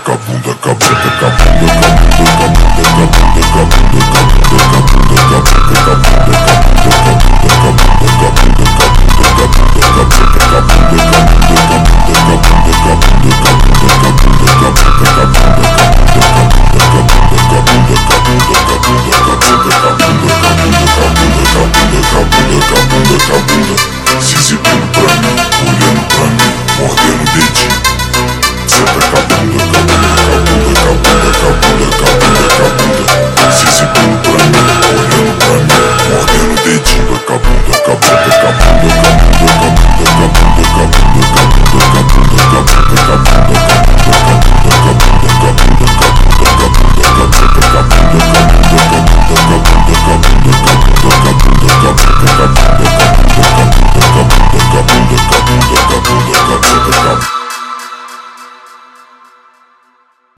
Se exibindo pra mim, olhando pra mim, mordendo o dedinho. Senta com a bunda, com a bunda, com a bunda, com a bunda, com a bunda, com a bunda, com a bunda. Se exibindo pra mim, olhando pra mim, mordendo o dedinho. Com a bunda, com a bunda, com a bunda, com a bunda, com a bunda, com a bunda.